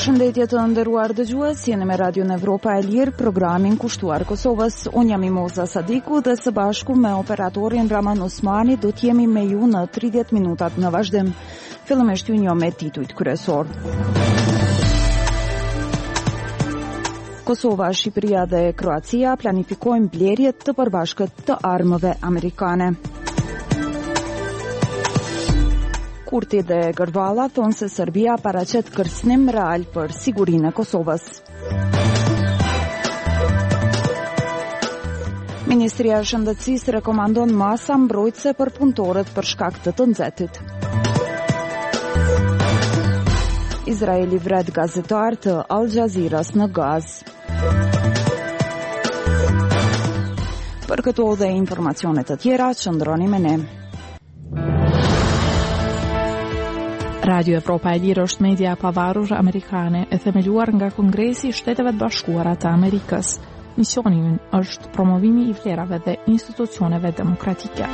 Përshëndetje të nderuar dëgjues, jeni me Radio Evropa e Lirë, programin kushtuar Kosovës. Unë jam Imoza Sadiku dhe së bashku me operatorin Raman Osmani do t'jemi me ju në 30 minutat në vazhdim. Fillimisht ju njoh me titujt kryesor. Kosova, Shqipëria dhe Kroacia planifikojnë blerjet të përbashkët të armëve amerikane. Kurti dhe Gërvalla thonë se Serbia paraqet kërcënim real për sigurinë e Kosovës. Ministria e Shëndetësisë rekomandon masa mbrojtëse për punëtorët për shkak të nxehtit. Izraeli vret gazetar të Al Jazeeras në Gazë. Për këto dhe informacione të tjera, qëndroni me ne. Radio Evropa e Lirë është media e pavarur amerikane e themeluar nga Kongresi i Shteteve të Bashkuara të Amerikës. Misioni i ynë është promovimi i vlerave dhe institucioneve demokratike.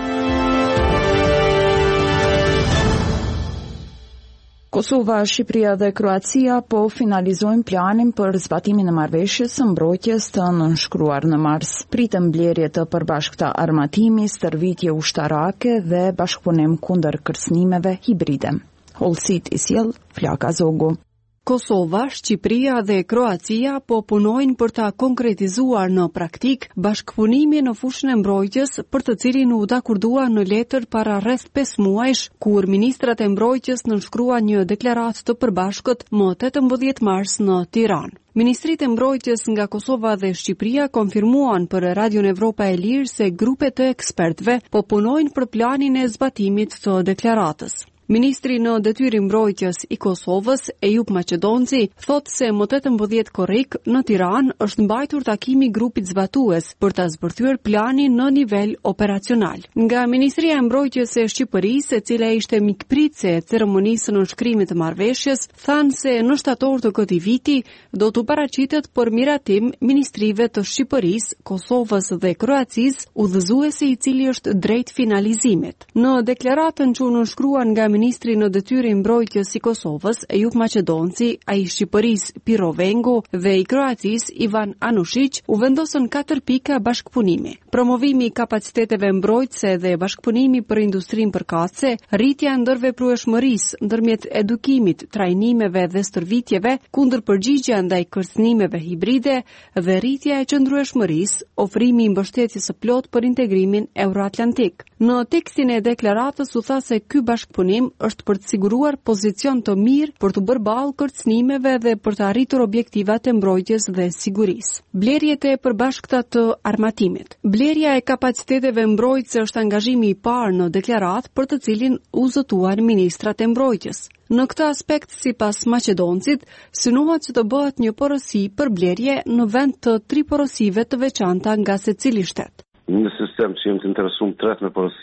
Kosova, Shqipëria dhe Kroacia po finalizojnë planin për zbatimin e marrëveshjes së mbrojtjes të nënshkruar në mars. Pritën blerje të përbashkëta armatimi, stërvitje ushtarake dhe bashkëpunim kundër kërcënimeve hibride. Holësit i sjell Flaka Zogu. Kosova, Shqipëria dhe Kroacia po punojnë për ta konkretizuar në praktik bashkëpunimin në fushën e mbrojtjes, për të cilin u dakordua në letër para rreth 5 muajsh, kur ministrat e mbrojtjes nënshkruan një deklaratë të përbashkët më 18 mars në Tiranë. Ministritë e mbrojtjes nga Kosova dhe Shqipëria konfirmuan për Radio Evropa e Lirë se grupe të ekspertëve po punojnë për planin e zbatimit të deklaratës. Ministri në detyrim mbrojtjes i Kosovës, Ejub Maqedonci, thot se më 18 korrik në Tiranë është mbajtur takimi grupit zbatues për ta zbërthyer planin në nivel operacional. Nga Ministria e Mbrojtjes e Shqipërisë, e cila ishte mikpritëse e ceremonisë nënshkrimit të marrëveshjes, thanë se në shtator të këtij viti do t'u paraqitet për miratim ministrive të Shqipërisë, Kosovës dhe Kroacisë, udhëzuesi i cili është drejt finalizimit. Në deklaratën që u nënshkruan nga Ministri në detyrim mbrojtjes i Kosovës, Ejub Maqedonci, ai i Shqipërisë Piro Vengu dhe i Kroacisë Ivan Anushić, u vendosën 4 pika bashkëpunimi. Promovimi i kapaciteteve mbrojtëse dhe bashkëpunimi për industrinë përkatëse, rritja e ndërveprueshmërisë ndërmjet edukimit, trajnimeve dhe stërvitjeve, kundërpërgjigja ndaj kërcënimeve hibride dhe rritja e qëndrueshmërisë, ofrimi i mbështetjes së plot për integrimin euroatlantik. Në tekstin e deklaratës u tha se ky bashkëpunim është për të siguruar pozicion të mirë për të bërë balë kërcënimeve dhe për të arritur objektivat e mbrojtjes dhe sigurisë. Blerjet e përbashkëta të armatimit. Blerja e kapaciteteve mbrojtëse është angazhimi i parë në deklaratë për të cilin u zotuan ministrat e mbrojtjes. Në këtë aspekt, sipas Maqedoncit, synohet që të bëhet një porosi për blerje në vend të 3 porosive të veçanta nga secili shtet. Në sistem që jemi të interesuar tret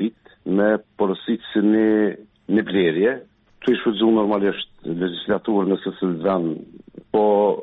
me porosit si një blerje, të i shfrytëzuar normalisht legislaturën nëse se zënë, po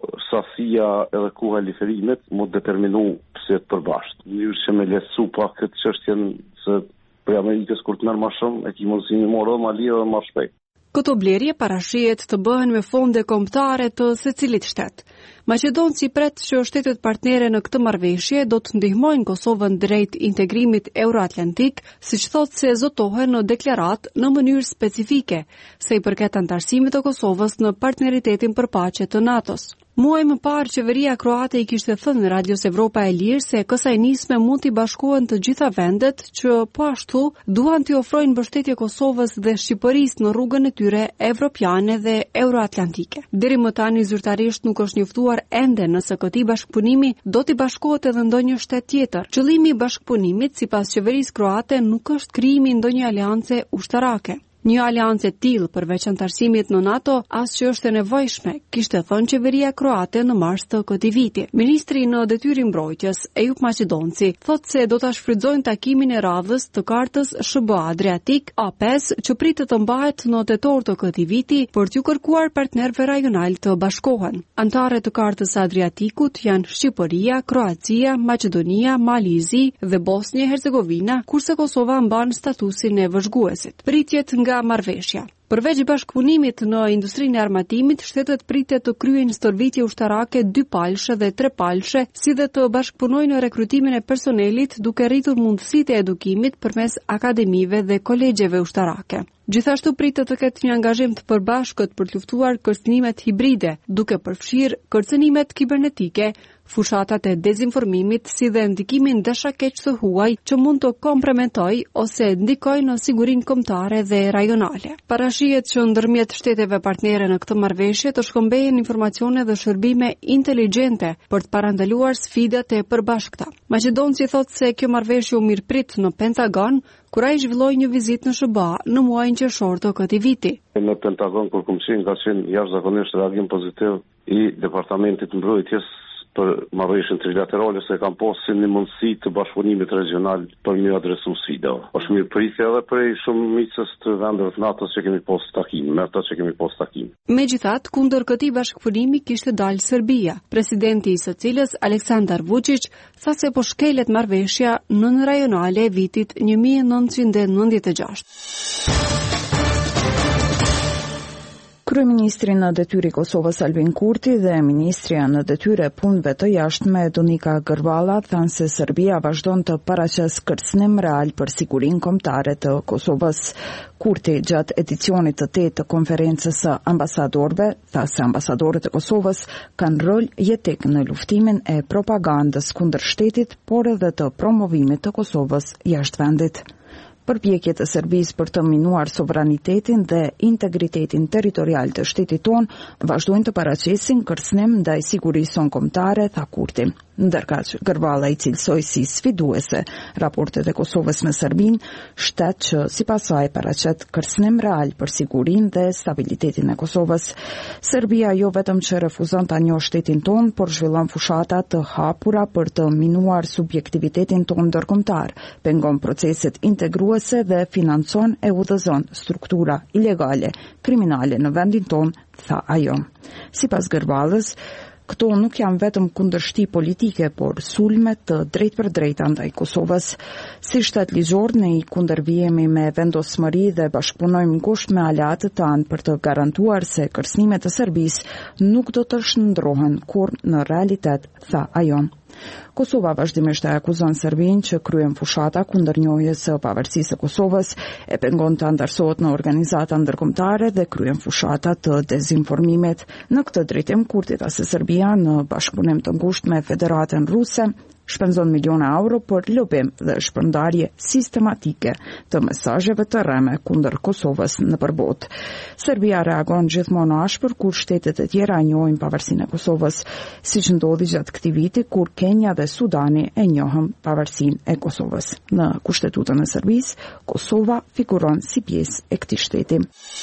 sasia edhe koha e liferimit mu determinu pse të përbashkët. Njërë që me lesu pak këtë çështjen se për Amerikës kur të merr më shumë, e ki mundësi më morë më lirë dhe më shpejt. Këto blerje parashihet të bëhen me fonde kombëtare të secilit shtet. Maqedonci pret që shtetet partnere në këtë marrëveshje do të ndihmojnë Kosovën drejt integrimit euroatlantik, siç thotë se zotohen në deklaratë në mënyrë specifike, se i përket antarësimit të Kosovës në partneritetin për paqe të NATO-s. Muaj më parë, qeveria kroate i kishte thënë Radios Evropa e Lirë se kësaj nisme mund t'i bashkohen të gjitha vendet që po ashtu duan t'i ofrojnë mbështetje Kosovës dhe Shqipërisë në rrugën e tyre evropiane dhe euroatlantike. Deri më tani zyrtarisht nuk është njoftuar ende nëse këtij bashkëpunimi do t'i bashkohet edhe ndonjë shtet tjetër. Qëllimi i bashkëpunimit sipas qeverisë kroate nuk është krijimi i ndonjë aleance ushtarake. Një aleancë e tillë përveç antarësimit në NATO as që është e nevojshme, kishte thënë qeveria kroate në mars të këtij viti. Ministri në detyrim mbrojtjes, Ejub Maqedonci, thotë se do ta shfrytëzojnë takimin e radhës të kartës SBA Adriatik A5 që pritet të mbahet në tetor të këtij viti për t'u kërkuar partnerëve rajonal të bashkohen. Antarët të kartës së Adriatikut janë Shqipëria, Kroacia, Maqedonia, Malizi dhe Bosnia e Hercegovina, kurse Kosova mban statusin e vëzhguesit. Pritjet nga marrëveshja. Përveç bashkëpunimit në industrinë e armatimit, shtetet pritet të kryejnë stërvitje ushtarake 2 palshe dhe 3 palshe, si dhe të bashkëpunojnë në rekrutimin e personelit duke rritur mundësitë e edukimit përmes akademive dhe kolegjeve ushtarake. Gjithashtu pritet të ketë një angazhim të përbashkët për të luftuar kërcënimet hibride, duke përfshirë kërcënimet kibernetike, fushatat e dezinformimit, si dhe ndikimin dashakeq të huaj që mund të komprometoj ose ndikojë në sigurinë kombëtare dhe rajonale. Parashihet që ndërmjet shteteve partnere në këtë marrëveshje të shkëmbehen informacione dhe shërbime inteligjente për të parandaluar sfidat e përbashkëta. Maqedonci thotë se kjo marrëveshje u mirëprit në Pentagon, kur ai zhvilloi një vizitë në SBA në muajin qershor të këtij viti. Në Pentagon kur kam qenë ka qenë jashtëzakonisht reagim pozitiv i Departamentit Mbrojtjes për marrëveshjen trilaterale se kanë pasur si një mundësi të bashkëpunimit regional për një adresu sfidave. Është mirëpritje edhe për shumicës të vendeve të NATO-s që kemi pas takim, me ata që kemi pas takim. Megjithatë, kundër këtij bashkëpunimi kishte dalë Serbia, presidenti i së cilës Aleksandar Vučić tha se po shkelet marrëveshja nën rajonale e vitit 1996. Kryeministri në detyrë i Kosovës Albin Kurti dhe ministrja në detyrë e punëve të jashtme Donika Gërvalla thanë se Serbia vazhdon të paraqes kërcënim real për sigurinë kombëtare të Kosovës. Kurti gjatë edicionit të 8 të konferencës së ambasadorëve tha se ambasadorët e Kosovës kanë rol jetik në luftimin e propagandës kundër shtetit, por edhe të promovimit të Kosovës jashtë vendit. Përpjekjet e Serbisë për të minuar sovranitetin dhe integritetin territorial të shtetit tonë vazhdojnë të paraqesin kërcënim ndaj sigurisë sonë kombëtare, tha Kurti. Ndërkaq Gërvalla i cilësoi si sfiduese raportet e Kosovës me Serbinë, shtet që sipas saj paraqet kërcënim real për sigurinë dhe stabilitetin e Kosovës. Serbia jo vetëm që refuzon ta njohë shtetin tonë, por zhvillon fushata të hapura për të minuar subjektivitetin tonë ndërkombëtar, pengon proceset integruese dhe financon e udhëzon struktura ilegale, kriminale në vendin tonë, tha ajo. Sipas Gërvallës, këto nuk janë vetëm kundërshti politike, por sulme të drejt për drejta ndaj Kosovës. Si shtet ligjor, ne i kundërvijemi me vendosmëri dhe bashkëpunojmë ngushtë me aleatët tanë për të garantuar se kërcënimet e Serbisë nuk do të shndrohen kurrë në realitet, tha ajo. Kosova vazhdimisht e akuzon Serbinë që kryen fushata kundër njohjes së pavarësisë së Kosovës, e pengon të antarësohet në organizata ndërkombëtare dhe kryen fushata të dezinformimit. Në këtë drejtim, Kurti tha se Serbia në bashkëpunim të ngushtë me Federatën Ruse shpenzon miliona euro për lobim dhe shpërndarje sistematike të mesazheve të rreme kundër Kosovës nëpër botë. Serbia reagon gjithmonë ashpër kur shtetet e tjera njohin pavarësinë e Kosovës, siç ndodhi gjatë këtij viti kur Kenja dhe Sudani e njohën pavarësinë e Kosovës. Në Kushtetutën e Serbisë, Kosova figuron si pjesë e këtij shteti.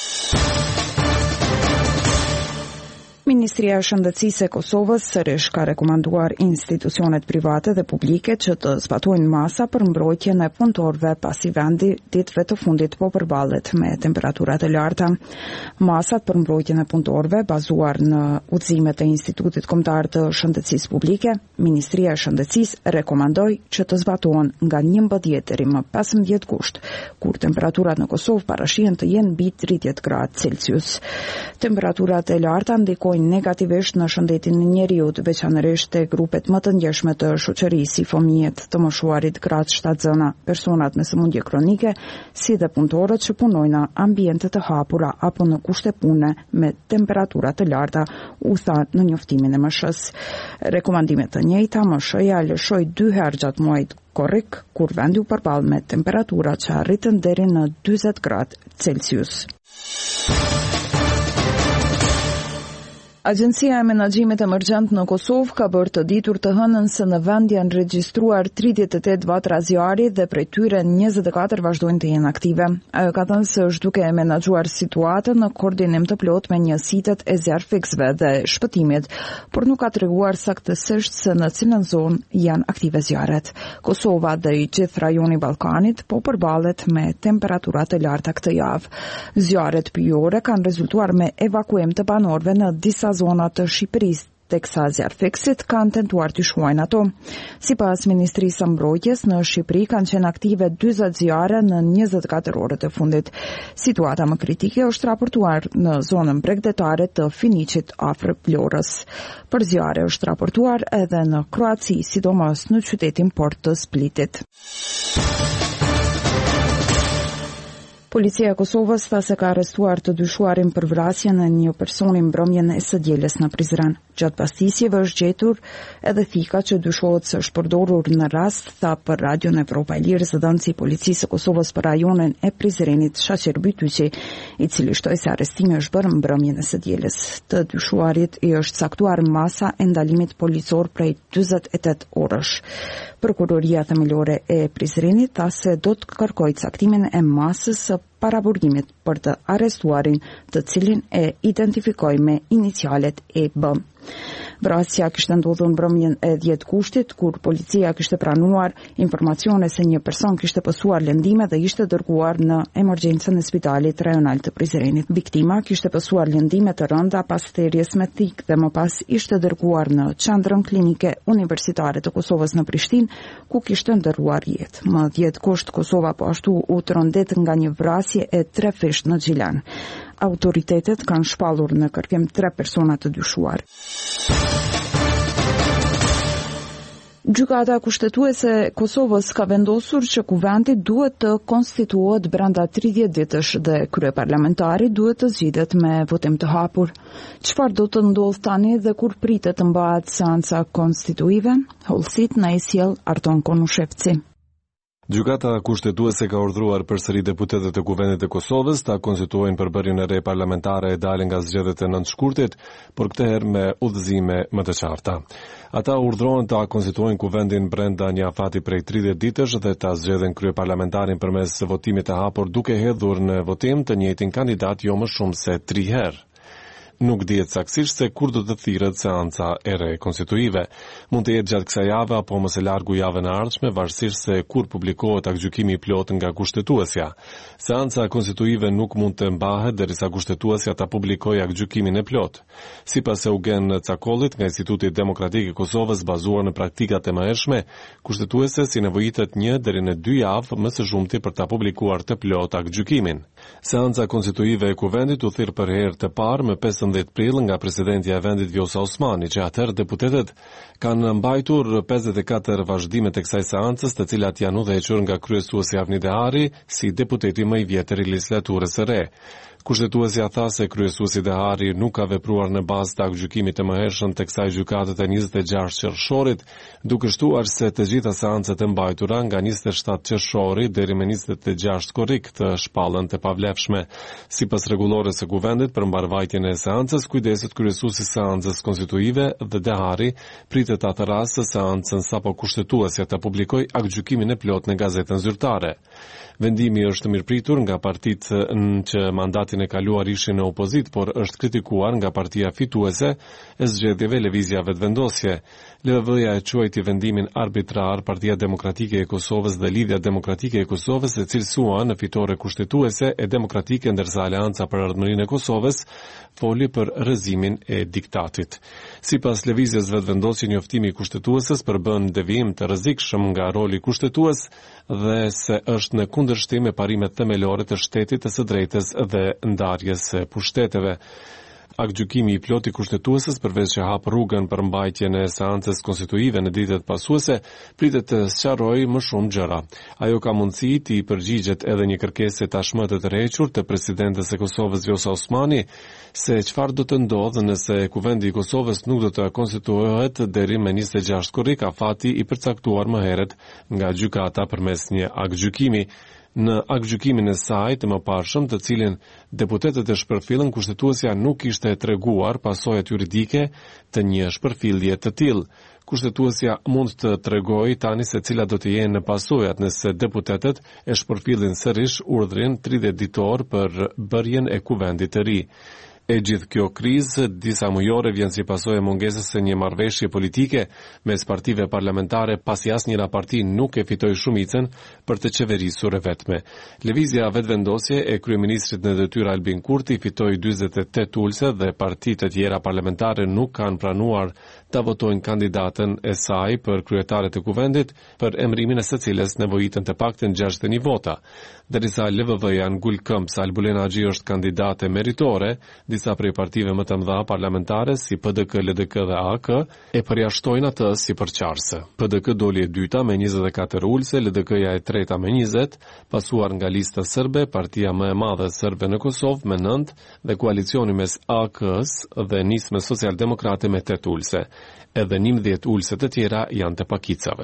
Ministria e Shëndetësisë e Kosovës sërish ka rekomanduar institucionet private dhe publike që të zbatojnë masa për mbrojtjen e punëtorëve pasi vendi ditëve të fundit po përballet me temperatura të larta. Masat për mbrojtjen e punëtorëve bazuar në udhëzimet e Institutit Kombëtar të Shëndetësisë Publike, Ministria e Shëndetësisë rekomandoi që të zbatohen nga 11 deri më 15 gusht, kur temperaturat në Kosovë parashihen të jenë mbi 30 gradë Celsius. Temperaturat e larta ndikojnë negativisht në shëndetin e njeriut, veçanërisht te grupet më të ndjeshme të shoqërisë, si fëmijët, të moshuarit, gratë shtatzëna, personat me sëmundje kronike, si dhe punëtorët që punojnë në ambiente të hapura apo në kushte pune me temperatura të larta, u tha në njoftimin e MSH-s. Rekomandimet të njëjta MSH-ja lëshoi 2 herë gjatë muajit korrik, kur vendi u përball me temperatura që arritën deri në 40 gradë Celsius. Agjencia e Menaxhimit Emergjent në Kosovë ka bërë të ditur të hënën se në vend janë regjistruar 38 vatra zjarri dhe prej tyre 24 vazhdojnë të jenë aktive. Ajo ka thënë se është duke menaxhuar situatën në koordinim të plotë me njësitet e zjarrfiksëve dhe shpëtimit, por nuk ka treguar saktësisht se në cilën zonë janë aktive zjarret. Kosova dhe i gjithë rajoni i Ballkanit po përballet me temperatura të larta këtë javë. Zjarret pyjore kanë rezultuar me evakuim të banorëve në disa zona të Shqipërisë, teksa zjarrthekësit kanë tentuar të shuajnë ato. Sipas Ministrisë së Mbrojtjes, në Shqipëri kanë qenë aktive 40 zjarre në 24 orët e fundit. Situata më kritike është raportuar në zonën bregdetare të Finiqit afër Vlorës. Për zjarre është raportuar edhe në Kroaci, sidomos në qytetin port të Splitit. Policia e Kosovës tha se ka arrestuar të dyshuarin për vrasjen e një personi mbrëmjen e së dielës në Prizren. Gjatë pastisjeve është gjetur edhe thika që dyshohet se është përdorur në rast, tha për Radion Evropa e Lirë zëdhënësi i Policisë së Kosovës për rajonin e Prizrenit Shaqer Bytyqi, i cili shtoi se arrestimi është bërë mbrëmjen e së dielës. Të dyshuarit i është caktuar masa e ndalimit policor prej 48 orësh. Prokuroria themelore e Prizrenit tha se do të kërkojë caktimin e masës së paraburgimit për të arrestuarin, të cilin e identifikoi me inicialet EB. Vrasja kishte ndodhur në mbrëmjen e 10 kushtit, kur policia kishte pranuar informacione se një person kishte pësuar lëndime dhe ishte dërguar në emergjencën e spitalit rajonal të Prizrenit. Viktima kishte pësuar lëndime të rënda pas thirrjes me thik dhe më pas ishte dërguar në qendrën klinike universitare të Kosovës në Prishtinë, ku kishte ndërruar jetë. Më 10 kusht Kosova po ashtu u trondet nga një vrasje e 3 fish në Gjilan. Autoritetet kanë shpallur në kërkim 3 persona të dyshuar. Gjykata kushtetuese e Kosovës ka vendosur që kuvendi duhet të konstituohet brenda 30 ditësh dhe kryeparlamentari duhet të zgjidhet me votim të hapur. Çfarë do të ndodhë tani dhe kur pritet të mbahet seanca konstituive? Hollësit na i sjell Arton Konushevci. Gjykata kushtetuese ka urdhëruar përsëri deputetët e Kuvendit të Kosovës ta konstituojnë përbërjen e re parlamentare e dalë nga zgjedhjet e 9 shkurtit, por këtë herë me udhëzime më të qarta. Ata urdhërohen ta konstituojnë Kuvendin brenda një afati prej 30 ditësh dhe ta zgjedhin kryeparlamentarin përmes votimit të hapur duke hedhur në votim të njëjtin kandidat jo më shumë se 3 herë. Nuk dihet saktësisht se kur do të thirret seanca e re konstituive. Mund të jetë gjatë kësaj jave apo më së largu javën e ardhshme, varësisht se kur publikohet aktgjykimi i plot nga kushtetuesja. Seanca konstituive nuk mund të mbahet derisa kushtetuesja ta publikojë aktgjykimin e plot. Sipas Eugen Cakollit nga Instituti Demokratik i Kosovës, bazuar në praktikat e mëhershme, kushtetuese si nevojitet 1 deri në 2 javë më së shumti për ta publikuar të plot aktgjykimin. Seanca konstituive e Kuvendit u thirr për herë të parë më 15 prill nga presidentja e vendit Vjosa Osmani, që atëherë deputetët kanë mbajtur 54 vazhdimet e kësaj seancës, të cilat janë udhëhequr nga kryesuesi Avni Dehari si deputeti më i vjetër i legjislaturës së re. Kushtetuesja tha se kryesuesi Dehari nuk ka vepruar në bazë të aktgjykimit të mëhershëm të kësaj gjykate të 26 qershorit, duke shtuar se të gjitha seancat e mbajtura nga 27 qershori deri më 26 korrik të shpallën të pavlefshme. Sipas rregullores së Kuvendit për mbarvajtjen e seancës, kujdeset kryesuesi i seancës konstituive dhe Dehari pritet atë rast se seancën sapo kushtetuesja ta publikojë aktgjykimin e plot në gazetën zyrtare. Vendimi është mirëpritur nga partitë që mandatin e kaluar ishin në opozit, por është kritikuar nga partia fituese e zgjedhjeve Lëvizja Vetëvendosje. LVV-ja e quajti vendimin arbitrar. Partia Demokratike e Kosovës dhe Lidhja Demokratike e Kosovës e cilësuan në fitore kushtetuese e demokratike, ndërsa Aleanca për Ardhmërinë e Kosovës foli për rrëzimin e diktatit. Sipas Lëvizjes Vetëvendosje, njoftimi i kushtetueses përbën devijim të rrezikshëm nga roli kushtetues dhe se është në kundërshtim me parimet themelore të shtetit, të së drejtës dhe ndarjes së pushteteve. Aktgjykimi i plot i kushtetueses, përveç që hap rrugën për mbajtjen e seancës konstituive në ditët pasuese, pritet të sqarojë më shumë gjëra. Ajo ka mundësi të i përgjigjet edhe një kërkesë tashmë të tërhequr të presidentes së Kosovës Vjosa Osmani, se çfarë do të ndodhë nëse Kuvendi i Kosovës nuk do të konstituohet deri më 26 korrik, afati i përcaktuar më herët nga gjykata përmes një aktgjykimi. Në aktgjykimin e saj të mëparshëm, të cilin deputetët e shpërfillën, kushtetuesja nuk ishte treguar pasojat juridike të një shpërfillje të tillë. Kushtetuesja mund të tregojë tani se cilat do të jenë pasojat nëse deputetët e shpërfillin sërish urdhrin 30 ditor për bërjen e kuvendit të ri. E gjithë kjo krizë disa mujore vjen si pasojë e mungesës së një marrëveshje politike mes partive parlamentare, pasi asnjëra parti nuk e fitoi shumicën për të qeverisur e vetme. Lëvizja vetëvendosje e kryeministrit në detyrë Albin Kurti fitoi 48 ulse dhe partitë të tjera parlamentare nuk kanë pranuar ta votojnë kandidatën e saj për kryetare të kuvendit, për emrimin e së cilës nevojitën të paktën 61 vota. Derisa LVV-ja ngul këmbë se Albulena Axhi është kandidate meritore, disa prej partive më të mëdha parlamentare si PDK, LDK dhe AK e përjashtojnë atë si përqarse. PDK doli e dyta me 24 ulse, LDK-ja e treta me 20, pasuar nga lista serbe, partia më e madhe serbe në Kosovë me 9 dhe koalicioni mes AK-s dhe nisme socialdemokrate me 8 ulse. Edhe 11 ulse të tjera janë të pakicave.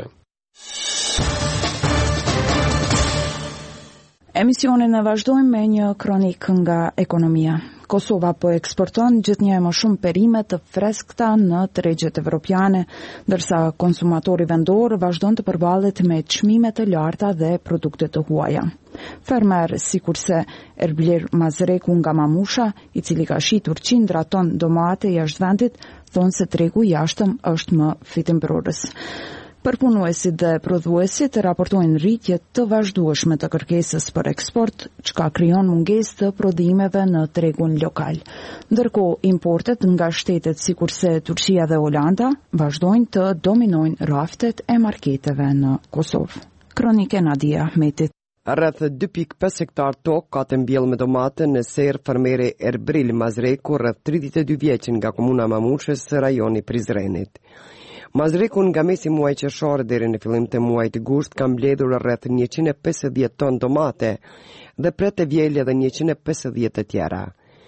Emisionin e vazhdojmë me një kronik nga ekonomia. Kosova po eksporton gjithnjë më shumë perime të freskëta në tregjet evropiane, ndërsa konsumatori vendor vazhdon të përballet me çmime të larta dhe produkte të huaja. Fermer sikurse Erblir Mazreku nga Mamusha, i cili ka shitur qindra ton domate jashtë vendit, thonë se tregu jashtëm është më fitimprurës. Përpunuesit dhe prodhuesit raportojnë rritje të vazhdueshme të kërkesës për eksport, çka krijon mungesë të prodhimeve në tregun lokal. Ndërkohë, importet nga shtetet sikurse Turqia dhe Holanda vazhdojnë të dominojnë raftet e marketeve në Kosovë. Kronike Nadia Ahmetit. Rreth 2.5 hektar tokë ka të mbjellë me domate në serë fermere Erbril Mazreku, rreth 32 vjeçin nga komuna Mamushës së rajoni Prizrenit. Mazreku nga mesi muaj qershor deri në fillim të muajit gusht ka mbledhur rreth 150 ton domate dhe pret të vjel edhe 150 të tjera.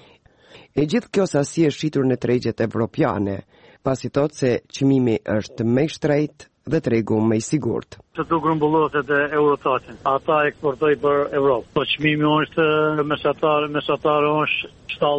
E gjithë kjo sasi është shitur në tregjet evropiane, pasi thotë se çmimi është më i shtrejtë dhe tregu më i sigurt. Të du grumbullohet edhe Eurotatin. Ata eksportoj për Europë. Po çmimi është mesatar është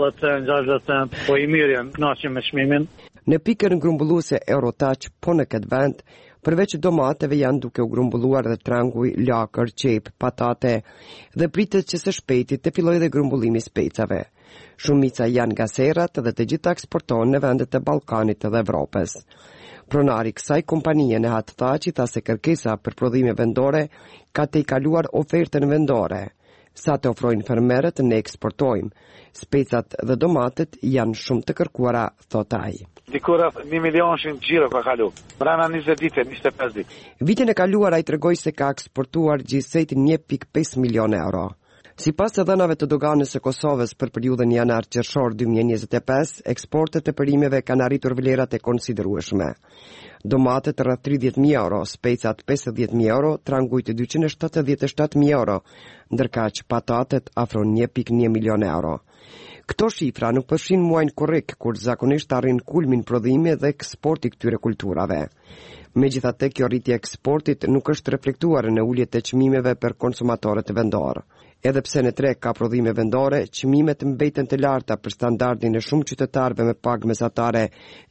70-60, po i mirën, kënaqem me çmimin. Në pikën grumbulluese Eurotach, po në këtë vend, përveç domateve janë duke u grumbulluar dhe tranguj, lakër, qep, patate dhe pritet që së shpejti të fillojë dhe grumbullimi specave. Shumica janë nga serrat dhe të gjitha eksportohen në vendet e Ballkanit dhe Evropës. Pronari kësaj kompanie në Hatthaçi tha se kërkesa për prodhime vendore ka të i kaluar ofertën vendore. Sa të ofrojnë fermerët ne eksportojmë. Specat dhe domatet janë shumë të kërkuara, thot ai. Dikora 1 milion xhiro ka kalu. Brana 20 ditë, 25 ditë. Vitin e kaluar ai tregoi se ka eksportuar gjithsej 1.5 milion euro. Sipas të dhënave të doganës së Kosovës për periudhën janar-qershor 2025, eksportet e perimeve kanë arritur vlerat e konsiderueshme. Domatet rreth 30.000 euro, specat 50.000 euro, trangujt 277.000 euro, ndërkaq patatet afro 1.1 milion euro. Këto shifra nuk përfshin muajin korrik, kur zakonisht arrin kulmin prodhimi dhe eksporti këtyre kulturave. Megjithatë, kjo rritje e eksportit nuk është reflektuar në uljet e çmimeve për konsumatorët vendor. Edhe pse në treg ka prodhime vendore, çmimet mbeten të larta për standardin e shumë qytetarëve me pagë mesatare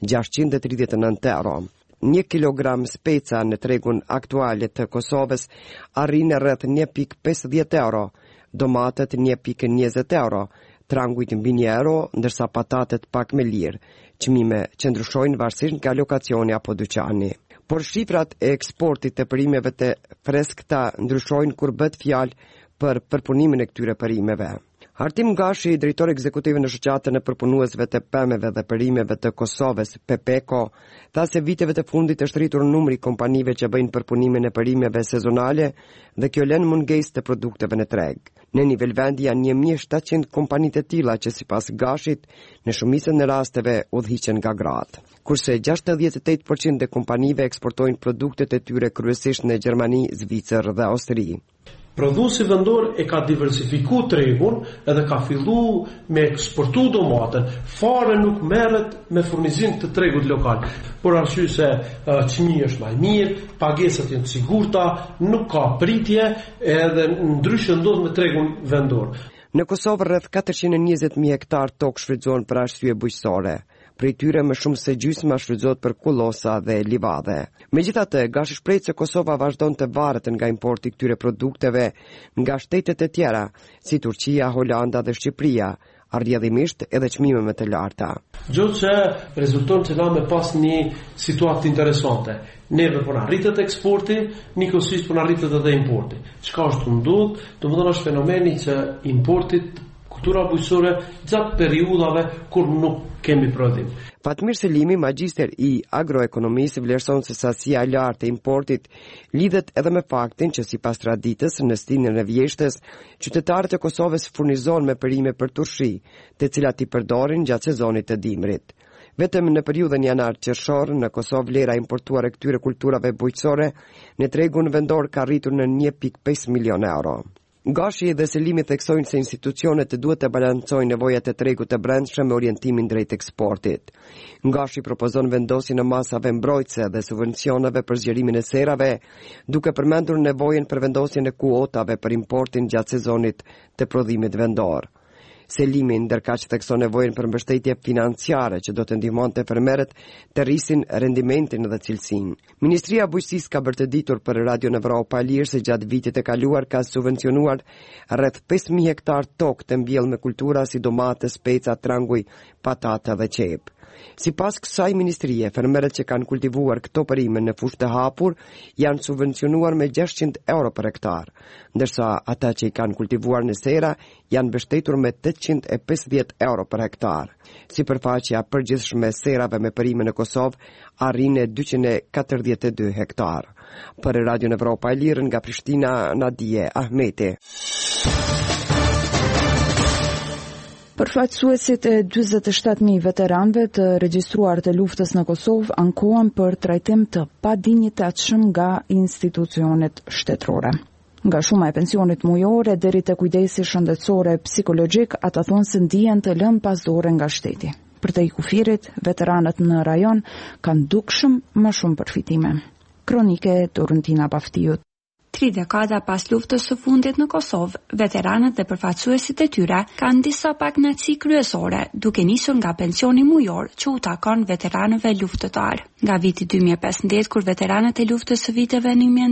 639 euro. 1 kilogram speca në tregun aktuale të Kosovës arrin rreth 1.50 euro, domatet 1.20 euro, trangujt mbi 1 euro, ndërsa patatet pak më lirë. Çmime që ndryshojnë varësisht nga lokacioni apo dyqani. Por shifrat e eksportit të perimeve të freskëta ndryshojnë kur bëhet fjalë për përpunimin e këtyre perimeve. Artim Gashi, drejtori ekzekutiv në shoqatën e përpunuesve të pemëve dhe perimeve të Kosovës, PPECO, tha se viteve të fundit është rritur numri kompanive që bëjnë përpunimin e perimeve sezonale dhe kjo lën mungesë të produkteve në treg. Në nivel vendi janë 1700 kompani të tilla që sipas Gashit në shumicën e rasteve udhhiqen nga gratë. Kurse 68% e kompanive eksportojnë produktet e tyre kryesisht në Gjermani, Zvicër dhe Austri. Prodhuesi vendor e ka diversifiku tregun edhe ka fillu me eksportu domaten. Fare nuk merret me furnizim të tregut lokal. Por arsye se çmimi është më i mirë, pagesat janë të sigurta, nuk ka pritje edhe ndryshe ndodh me tregun vendor. Në Kosovë rreth 420.000 hektar tokë shfrytëzohen për arsye bujqësore. Prej tyre më shumë se gjysma shfrytëzohet për kullosa dhe livadhe. Megjithatë, Gashi shpreh se Kosova vazhdon të varet nga importi këtyre produkteve nga shtetet e tjera, si Turqia, Holanda dhe Shqipëria, arrjedhimisht edhe çmime më të larta. Gjë që rezulton që na me pas një situatë interesante. Neve po na rritet eksporti, nikosisht po na rritet edhe importi. Çka është ndodh? Domethënë është fenomeni që importit kultura bujqësore gjatë periudhave kur nuk kemi prodhim. Fatmir Selimi, magjister i agroekonomisë, vlerëson se sasia e lartë e importit lidhet edhe me faktin që sipas traditës në stinën e vjeshtës, qytetarët e Kosovës furnizojnë me perime për turshi, të cilat i përdorin gjatë sezonit të dimrit. Vetëm në periudhën janar-qershor në Kosovë vlera importuar e këtyre kulturave bujqësore në tregun vendor ka rritur në 1.5 milion euro. Gashi dhe Selimi theksojnë se institucionet duhet të balancojnë nevojat e tregut të brendshëm me orientimin drejt eksportit. Gashi propozon vendosjen në masave mbrojtëse dhe subvencioneve për zgjerimin e serave, duke përmendur nevojën për vendosjen e kuotave për importin gjatë sezonit të prodhimit vendor. Selimi ndërkaq thekson nevojën për mbështetje financiare që do të ndihmonte fermerët të rrisin rendimentin dhe cilësinë. Ministria e Bujqësisë ka bërë të ditur për Radio Evropa e Lirë se gjatë vitit të kaluar ka subvencionuar rreth 5.000 hektar tokë të mbjellë me kultura si domate, speca, tranguj, patata dhe qep. Sipas kësaj ministrie, fermerët që kanë kultivuar këto perime në fushë të hapur janë subvencionuar me 600 euro për hektar, ndërsa ata që i kanë kultivuar në sera janë mbështetur me 850 euro për hektar. Sipërfaqja përgjithshme e serave me perime në Kosovë arrin 242 hektar. Për Radio Evropa e Lirë nga Prishtina, Nadije Ahmeti. Përfaqësuesit e 47.000 veteranëve të regjistruar të luftës në Kosovë ankohen për trajtim të padinjitetshëm nga institucionet shtetërore. Nga shuma e pensionit mujore deri te kujdesi shëndetësore psikologjik, ata thonë se ndihen të lënë pas dore nga shteti. Për të kufirit, veteranët në rajon kanë dukshëm më shumë përfitime. Kronike Dorentina Baftiut. 3 dekada pas luftës së fundit në Kosovë, veteranët dhe përfaqësuesit e tyre kanë disa pakënaqësi kryesore, duke nisur nga pensioni mujor që u takon veteranëve luftëtar. Nga viti 2015, kur veteranët e luftës së viteve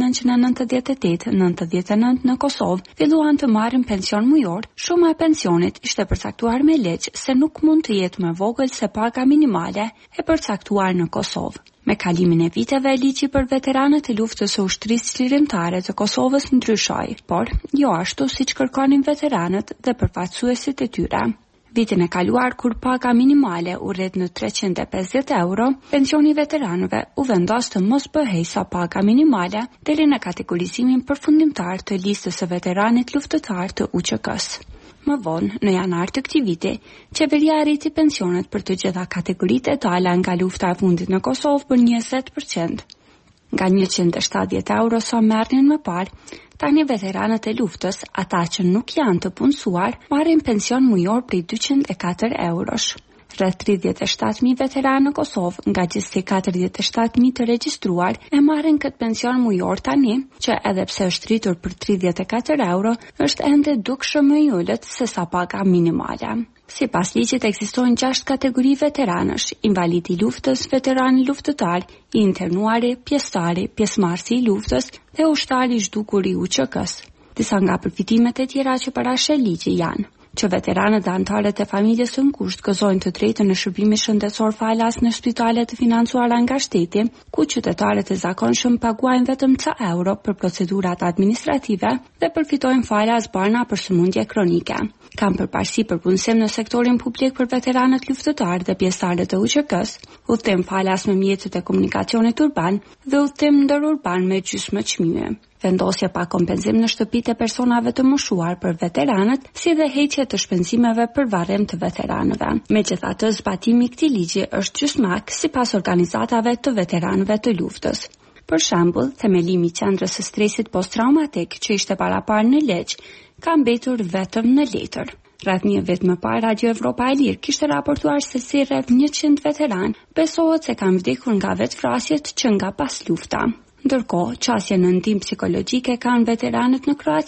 1998-99 në Kosovë filluan të marrin pension mujor, shuma e pensionit ishte përcaktuar me ligj se nuk mund të jetë më vogël se paga minimale e përcaktuar në Kosovë. Me kalimin e viteve, ligji për veteranët e luftës së ushtrisë çlirimtare të Kosovës ndryshoi, por jo ashtu siç kërkonin veteranët dhe përfaqësuesit e tyre. Vitin e kaluar, kur paga minimale u rrit në 350 euro, pensioni veteranëve u vendos të mos bëhej sa paga minimale deri në kategorizimin përfundimtar të listës së veteranit luftëtar të UÇK-s. Më vonë, në janar të këtij viti, qeveria arriti pensionet për të gjitha kategoritë etale nga lufta e fundit në Kosovë për 20%. Nga 170 euro sa merrnin më parë, tani veteranët e luftës, ata që nuk janë të punësuar, marrin pension mujor prej 204 eurosh. Rreth 37.000 veteranë në Kosovë, nga gjithsej 47.000 të regjistruar, e marrin këtë pension mujor tani, që edhe pse është rritur për 34 euro, është ende dukshëm më i ulët se sa paga minimale. Sipas ligjit ekzistojnë 6 kategori veteranësh: invalidi i luftës, veterani luftëtar, i internuari, pjesëtari, pjesëmarrësi i luftës dhe ushtari i zhdukur i UÇK-s. Disa nga përfitimet e tjera që parashë ligji janë që veteranët dhe anëtarët e familjes së ngushtë gëzojnë të drejtën në shërbime shëndetësor falas në spitale të financuara nga shteti, ku qytetarët e zakonshëm paguajnë vetëm ca euro për procedurat administrative dhe përfitojnë falas barna për sëmundje kronike. Kam përparësi për punësim në sektorin publik për veteranët luftëtar dhe pjesëtarët e UÇK-s, udhtim falas me mjetet e komunikacionit urban dhe udhtim ndërurban me gjysmë çmime. Vendosje pa kompenzim në shtëpitë e personave të moshuar për veteranët, si dhe heqje të shpenzimeve për varrim të veteranëve. Megjithatë, zbatimi i këtij ligji është gjysmak sipas organizatave të veteranëve të luftës. Për shembull, themelimi i qendrës së stresit posttraumatik që ishte paraparë në ligj, ka mbetur vetëm në letër. Rreth një vit më parë, Radio Evropa e Lirë kishte raportuar se si rreth 100 veteranë besohet se kanë vdekur nga vetvrasjet që nga pas lufta. Ndërkohë, qasje në ndihmë psikologjike kanë veteranët në Kroaci,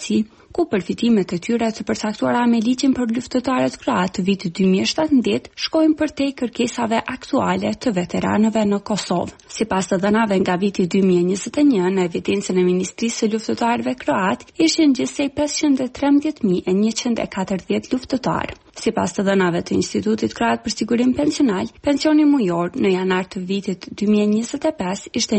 ku përfitimet e tyre të përcaktuara me ligjin për luftëtarët kroat të vitit 2017 shkojnë përtej kërkesave aktuale të veteranëve në Kosovë. Sipas të dhënave nga viti 2021 në evidencën e Ministrisë së Luftëtarëve Kroat, ishin gjithsej 513.140 luftëtarë. Sipas të dhënave të Institutit Kroat për Sigurim Pensional, pensioni mujor në janar të vitit 2025 ishte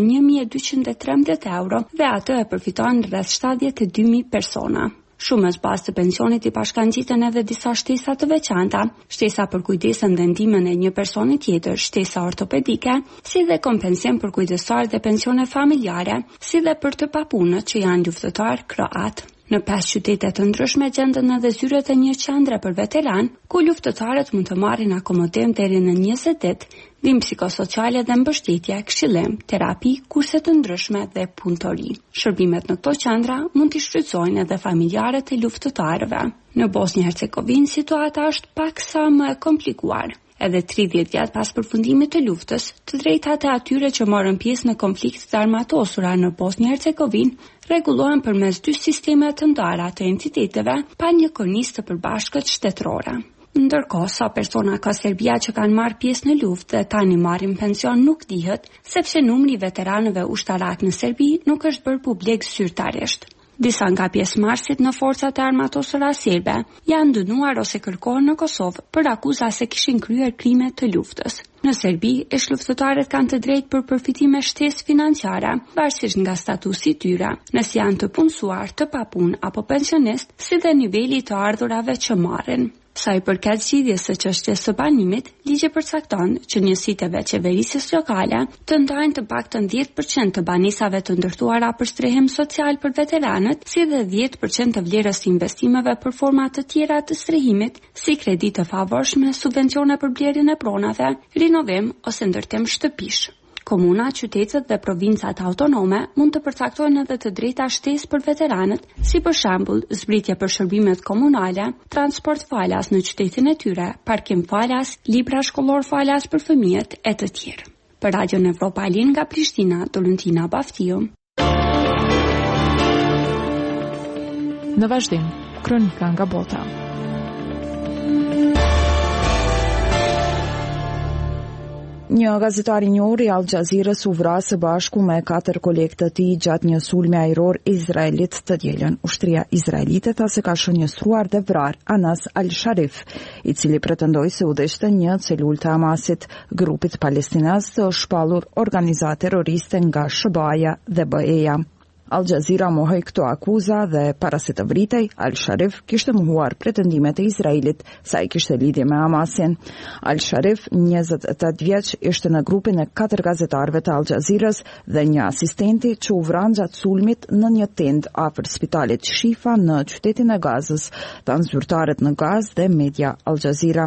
1.213 euro dhe atë e përfiton rreth 72.000 persona. Shumës bazë të pensionit i pashkangjiten edhe disa shtesa të veçanta, shtesa për kujdesën dhe ndihmën e një personi tjetër, shtesa ortopedike, si dhe kompensim për kujdestar dhe pensione familjare, si dhe për të papunët që janë luftëtar kroat. Në 5 qytete të ndryshme gjenden edhe zyret e një qendre për veteran, ku luftëtarët mund të marrin akomodim deri në 20 ditë, ndihmë psikosociale dhe mbështetje, këshillim, terapi, kurse të ndryshme dhe punëtori. Shërbimet në këto qendra mund t'i shfrytëzojnë edhe familjarët e luftëtarëve. Në Bosnjë-Hercegovinë situata është paksa më e komplikuar. Edhe 30 vjet pas përfundimit të luftës, të drejtat e atyre që morën pjesë në konfliktet të armatosura në Bosnjë-Hercegovinë rregullohen përmes 2 sisteme të ndara të entiteteve pa një kornizë të përbashkët shtetërore. Ndërkohë, sa persona ka Serbia që kanë marrë pjesë në luftë dhe tani marrin pension nuk dihet, sepse numri i veteranëve ushtarak në Serbi nuk është bërë publik zyrtarisht. Disa nga pjesëmarrësit në forcat e armatosura serbe janë dënuar ose kërkohen në Kosovë për akuza se kishin kryer krime të luftës. Në Serbi, ish-luftëtarët kanë të drejtë për përfitime shtesë financiare, varësisht nga statusi i tyre, nëse janë të punësuar, të papunë apo pensionist, si dhe niveli të ardhurave që marrin. Sa i përket zgjidhjes së çështjes së banimit, ligji përcakton që njësitë e qeverisjes lokale të ndajnë të paktën 10% të banesave të ndërtuara për strehim social për veteranët, si dhe 10% të vlerës së investimeve për forma të tjera të strehimit, si kredi të favorshme, subvencione për blerjen e pronave, rinovim ose ndërtim shtëpish. Komuna, qytetet dhe provincat autonome mund të përcaktojnë edhe të drejta shtesë për veteranët, si për shembull zbritje për shërbimet komunale, transport falas në qytetin e tyre, parkim falas, libra shkollor falas për fëmijët e të tjerë. Për Radion Evropa Alin nga Prishtina, Dolentina Baftiu. Në vazhdim, kronika nga bota. Një gazetar i njohur i Al Jazeerës u vra së bashku me 4 kolegë të tij gjatë një sulmi ajror izraelit të dielën. Ushtria izraelite tha se ka shënjestruar dhe vrar Anas Al-Sharif, i cili pretendoi se udhëzonte një celulë të Hamasit, grupit palestinaz të shpallur organizatë terroriste nga SHBA-ja dhe BE-ja. Al Jazeera mohoi këto akuza dhe para se të vritej, Al-Sharif kishte mohuar pretendimet e Izraelit se ai kishte lidhje me Hamasin. Al-Sharif, 28 vjeç, ishte në grupin e 4 gazetarëve të Al Jazeerës dhe një asistenti që u vran gjatë sulmit në një tend afër spitalit Shifa në qytetin e Gazës, thanë zyrtarët në Gazë dhe media Al Jazeera.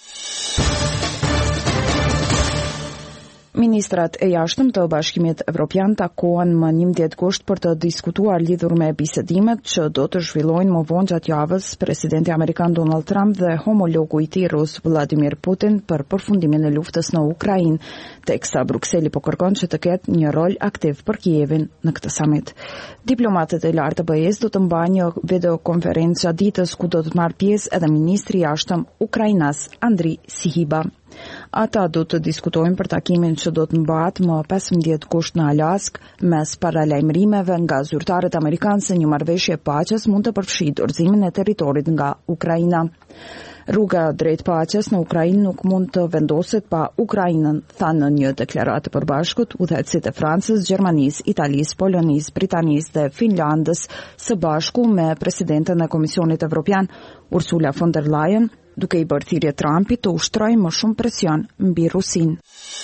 Ministrat e jashtëm të Bashkimit Evropian takohen më 11 gusht për të diskutuar lidhur me bisedimet që do të zhvillojnë më vonë gjatë javës presidenti amerikan Donald Trump dhe homologu i tij rus Vladimir Putin për përfundimin e luftës në Ukrainë, teksa Brukseli po kërkon që të ketë një rol aktiv për Kievin në këtë summit. Diplomatët e lartë të BE-s do të mbajnë një videokonferencë gjatë ditës ku do të marrë pjesë edhe ministri i jashtëm ukrainas Andriy Sybiha. Ata do të diskutojnë për takimin që do të mbahet më 15 gusht në Alaskë, mes paralajmërimeve nga zyrtarët amerikanë se një marrëveshje paqes mund të përfshijë dorëzimin e territorit nga Ukraina. Rruga drejt paqes në Ukrainë nuk mund të vendoset pa Ukrainën, thanë në një deklaratë përbashkët udhëheqësit e Francës, Gjermanisë, Italisë, Polonisë, Britanisë dhe Finlandës së bashku me presidenten e Komisionit Evropian Ursula von der Leyen, duke i bërë thirrje Trumpit të ushtrojë më shumë presion mbi Rusinë.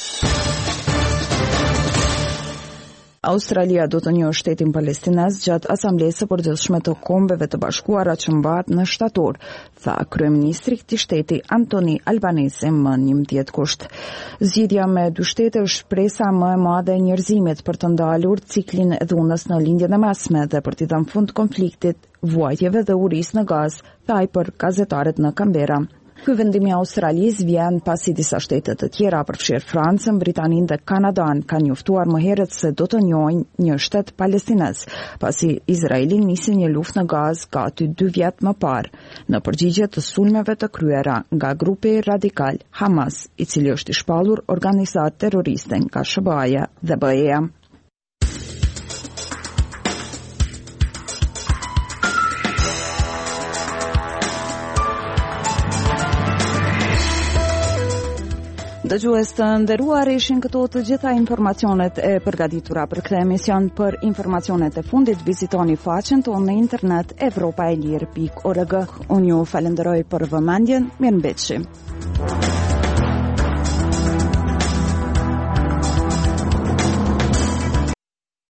Australia do të njohë shtetin palestinez gjatë asamblesë së përgjithshme të Kombeve të Bashkuara që mbahet në shtator, tha kryeministri i këtij shteti Anthony Albanese më 11 gusht. Zgjidhja me 2 shtete është shpresa më e madhe e njerëzimit për të ndalur ciklin e dhunës në lindjen e mesme dhe për t'i dhënë fund konfliktit, vuajtjeve dhe urisë në Gazë, tha ai për gazetarët në Canberra. Ky vendim i Australisë vjen pasi disa shtete të tjera, përfshirë Francën, Britaninë dhe Kanadan, kanë njoftuar më herët se do të njohin një shtet palestinez, pasi Izraeli nisi një luftë në Gazë gati 2 vjet më parë, në përgjigje të sulmeve të kryera nga grupi radikal Hamas, i cili është i shpallur organizatë terroriste nga SBA-ja dhe BE-ja. Dëgjues të nderuar, ishin këto të gjitha informacionet e përgatitura për këtë emision. Për informacionet e fundit vizitoni faqen tonë në internet evropaelir.org. Unë ju falenderoj për vëmendjen, mirëmbëjtje.